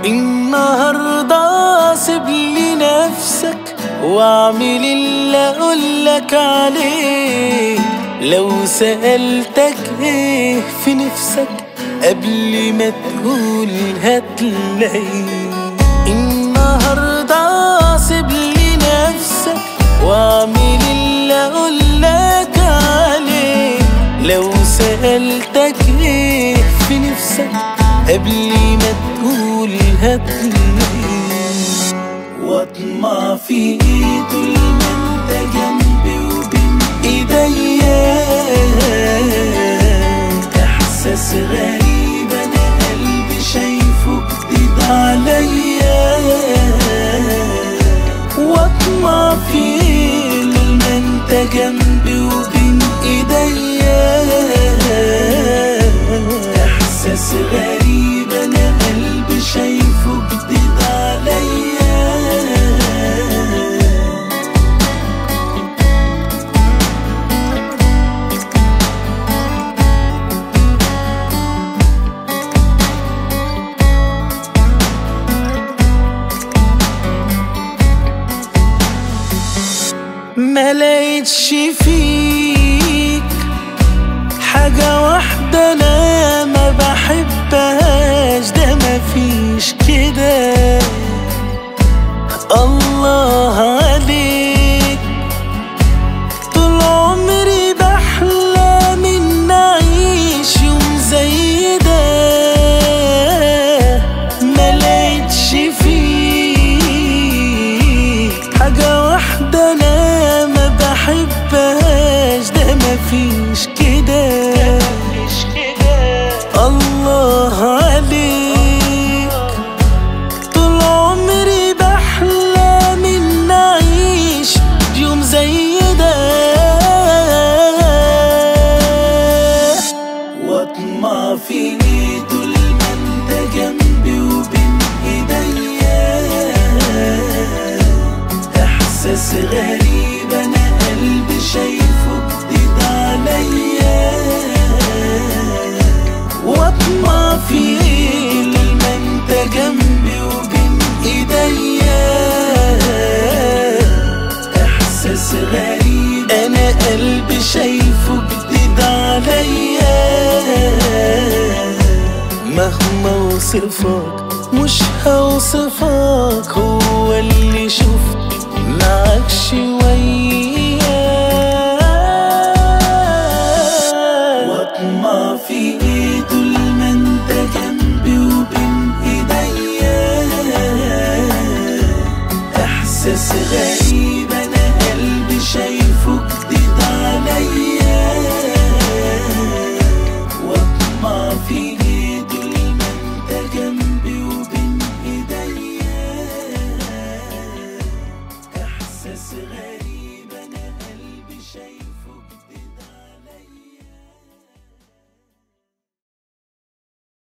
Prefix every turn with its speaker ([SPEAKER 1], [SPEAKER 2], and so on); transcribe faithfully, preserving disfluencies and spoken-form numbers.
[SPEAKER 1] النهاردة سيب لي نفسك واعمل اللي اقولك عليه. لو سألتك ايه في نفسك قبل ما تقول هتلاقيه. النهاردة سيب لي نفسك واعمل اللي اقولك عليه. لو سألتك ايه في نفسك قبل ما تقول هتلاقيه. واطمع في ايه طول ما انت جنبي وبين ايديا. احساس غريب انا قلبي شايفه جديد عليا. واطمع في ايه طول ما انت جنبي وبين ايديا. احساس غريب انا قلبي شايفه جديد عليا. ما لقيتش فيك حاجة واحدة انا ما بحبهاش، ده مفيش كده. الله عليك طول عمري بحلم ان اعيش يوم زي ده. ما لقيتش فيك حاجة واحدة انا ما بحبهاش، ده مفيش كده. الله عليك طول عمري بحلم ان اعيش يوم زي ده. واطمع في ايه طول ما انت جنبي وبين ايديا. احساس غريب انا قلبي شايفه جديد عليا. واطمع في ايه لما انت جنبي وبين ايديا. احساس غريب انا قلبي شايفه جديد عليا. مهما اوصفك مش هوصفك، هو اللي شفت معاك شوية